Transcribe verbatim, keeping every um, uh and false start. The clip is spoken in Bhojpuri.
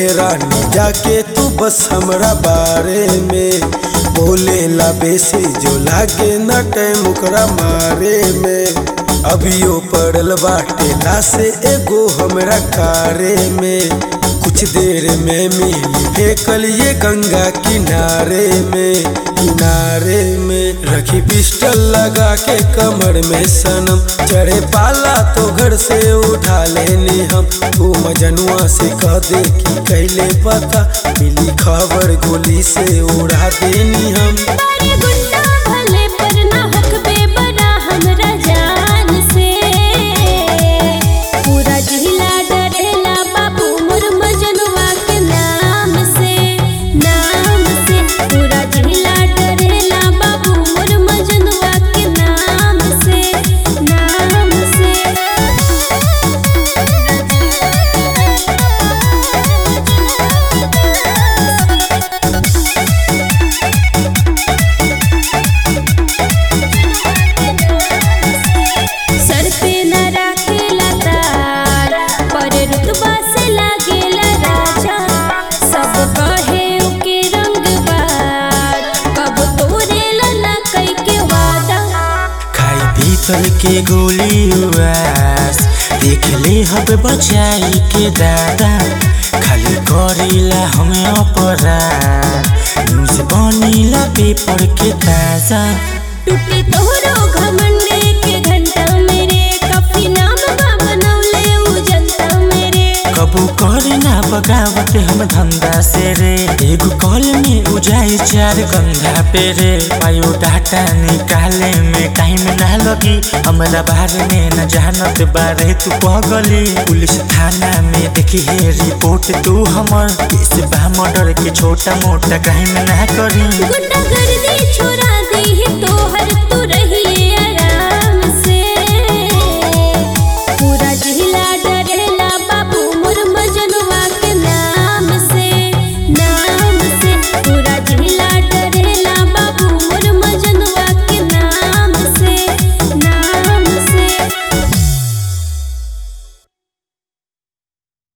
रानी जाके तू बस हमरा बारे में बोले ला बेसी जो लागे न टाइम ओकरा मारे में। अभियो पड़ल बाटे ला से एगो हमरा कारे में कुछ देर में मिली फेंकल ये गंगा किनारे में किनारे में। रखी पिस्टल लगा के कमर में सनम चढ़े पाला तो घर से उठा लेनी हम। तू मजनुआ से कह दे कि कैले पता मिली खबर गोली से उड़ा देनी हम। चल के गोली उआस देख ले हब बचाई के दादा खाली करेला हमें अपराध न्यूज बनीला पेपर के ताजा। टूटे तोहरो घमंडे के घंटा मेरे कफी नाम बा बनौले उ जनता मेरे। कबू करे ना बगावत हम धंधा से रे एगो कॉल में उजाई चार गंधा पे रे। बायोडाटा निकाले में टाइम ना लगी हमरा बारे में न जानत बारे तू पगली। पुलिस थाना में देखी है रिपोर्ट तू हमर केस बा मर्डर के छोटा मोटा क्राइम ना करी। गुंडागर्दी छोरा